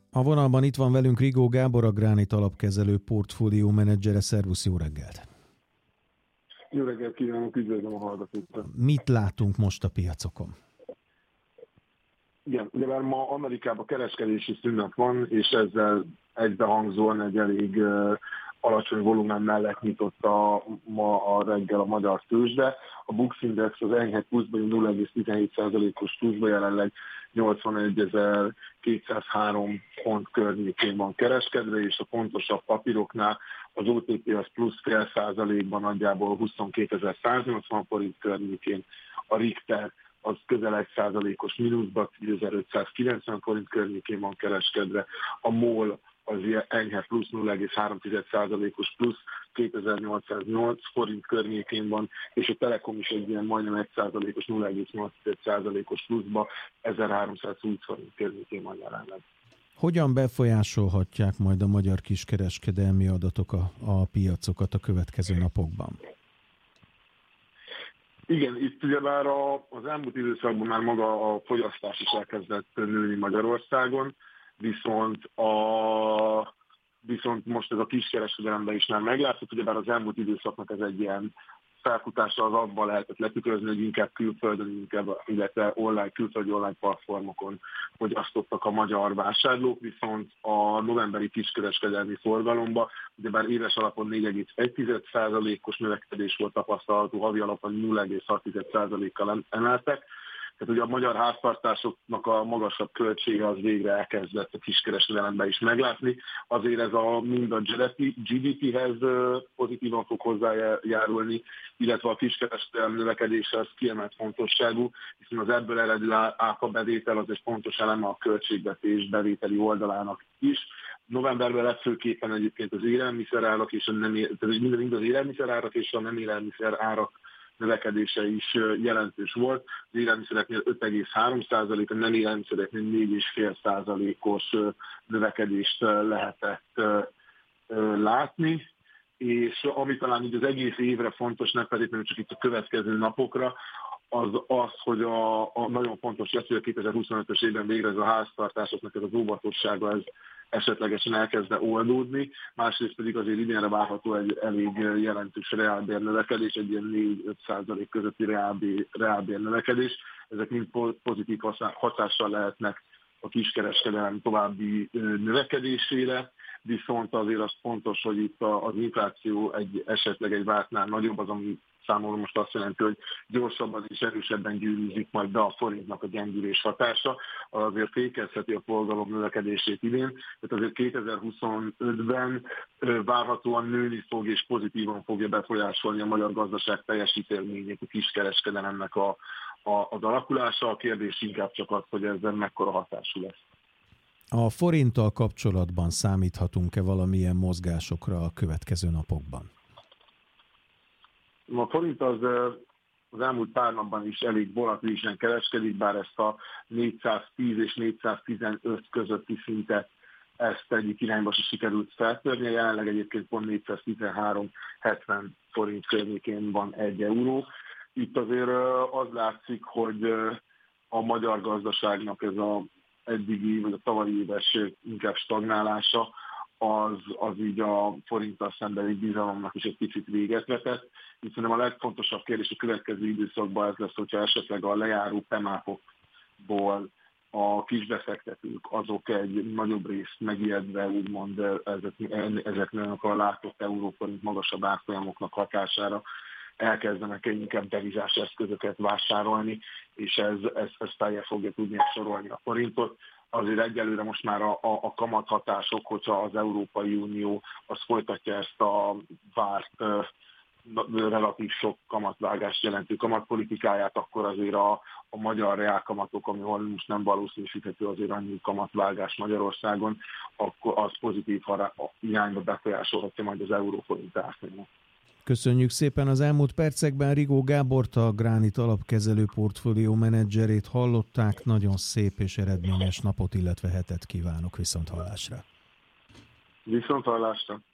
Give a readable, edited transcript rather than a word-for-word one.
A vonalban itt van velünk Rigó Gábor, a Granit alapkezelő portfólió menedzsere. Szervusz, jó reggelt! Jó reggelt kívánok, üdvözlöm a hallgatókat! Mit látunk most a piacokon? Igen, ugyebár ma Amerikában kereskedési szünet van, és ezzel egybehangzóan egy elég alacsony volumen mellett nyitott ma a reggel a magyar tőzsde. A Bux Index az enyhe pluszban 0,17%-os pluszban jelenleg 81.203 pont környékén van kereskedve, és a fontosabb papíroknál az OTP az plusz 0,5%-ban nagyjából 22.180 forint környékén, a Richter az közel 1%-os mínuszban 10.590 forint környékén van kereskedve, a MOL az enyhe plusz 0,3%-os plusz 2808 forint környékén van, és a Telekom is egy ilyen majdnem 1%-os 0,8%-os pluszba 1320 forint környékén van jelenleg. Hogyan befolyásolhatják majd a magyar kiskereskedelmi adatok a piacokat a következő napokban? Igen, itt ugyebár az elmúlt időszakban már maga a fogyasztás is elkezdett nőni Magyarországon, viszont most ez a kiskereskedelemben is már meglátszott, ugyebár az elmúlt időszaknak ez egy ilyen felfutása az abban lehetett letükrözni, hogy inkább külföldön, illetve külföldi online platformokon fogyasztottak a magyar vásárlók, viszont a novemberi kiskereskedelmi forgalomban, ugyebár éves alapon 4,1%-os növekedés volt tapasztalható, havi alapon 0,6%-kal emeltek. Tehát ugye a magyar háztartásoknak a magasabb költsége az végre elkezdett a kiskereskedelemben is meglátni. Azért ez mind a GDP-hez pozitívan fog hozzájárulni, illetve a kiskereskedelem növekedése az kiemelt fontosságú, hiszen az ebből eredő áfa bevétel az egy fontos eleme a költségvetés bevételi oldalának is. Novemberben legfőképpen egyébként az élelmiszerárak és mind az élelmiszerárak és a nem élelmiszerárak növekedése is jelentős volt. Az élelmiszereknél 5,3%, a nem élelmiszereknél 4,5%-os növekedést lehetett látni. És ami talán így az egész évre fontos, nem feltétlenül csak itt a következő napokra, az, hogy a nagyon fontos lesz, hogy a 2025-ös évben végre ez a háztartásoknak ez az óvatossága ez esetlegesen elkezdne oldódni, másrészt pedig azért idénre várható egy elég jelentős reálbér növekedés, egy ilyen 4-5% közötti reálbér növekedés. Ezek mind pozitív hatással lehetnek a kiskereskedelem további növekedésére, viszont azért az fontos, hogy itt az infláció esetleg egy vártnál nagyobb, az ami számomra most azt jelenti, hogy gyorsabban és erősebben gyűrűzik majd be a forintnak a gyengülés hatása, azért fékezheti a forgalom növekedését idén, tehát azért 2025-ben várhatóan nőni fog és pozitívan fogja befolyásolni a magyar gazdaság teljesítményét a kiskereskedelemnek az alakulása. A kérdés inkább csak az, hogy ezzel mekkora hatású lesz. A forinttal kapcsolatban számíthatunk-e valamilyen mozgásokra a következő napokban? A forint az elmúlt pár napban is elég volatilisen kereskedik, bár ezt a 410 és 415 közötti szintet ezt egyik irányba se sikerült feltörni. Jelenleg egyébként pont 413,70 forint környékén van 1 euró. Itt azért az látszik, hogy a magyar gazdaságnak ez az eddigi, vagy a tavalyi éves inkább stagnálása, az így a forinttal szembeni bizalomnak is egy picit véget vetett. Így szerintem a legfontosabb kérdés a következő időszakban ez lesz, hogyha esetleg a lejáró pemákokból a kisbefektetők, azok egy nagyobb részt megijedve úgymond ezeknek a látott euróforint magasabb árfolyamoknak hatására elkezdenek inkább devizás eszközöket vásárolni, és ez feljebb fogja tudni sorolni a forintot. Azért egyelőre most már a kamathatások, hogyha az Európai Unió az folytatja ezt a várt relatív sok kamatvágást jelentő kamatpolitikáját, akkor azért a magyar reálkamatok, amihol most nem valószínűsíthető azért annyi kamatvágás Magyarországon, akkor az pozitív irányba befolyásolhatja majd az euróforint árfolyamot. Köszönjük szépen! Az elmúlt percekben Rigó Gábort, a Granit alapkezelő portfólió menedzserét hallották. Nagyon szép és eredményes napot, illetve hetet kívánok. Viszonthallásra! Viszonthallásra!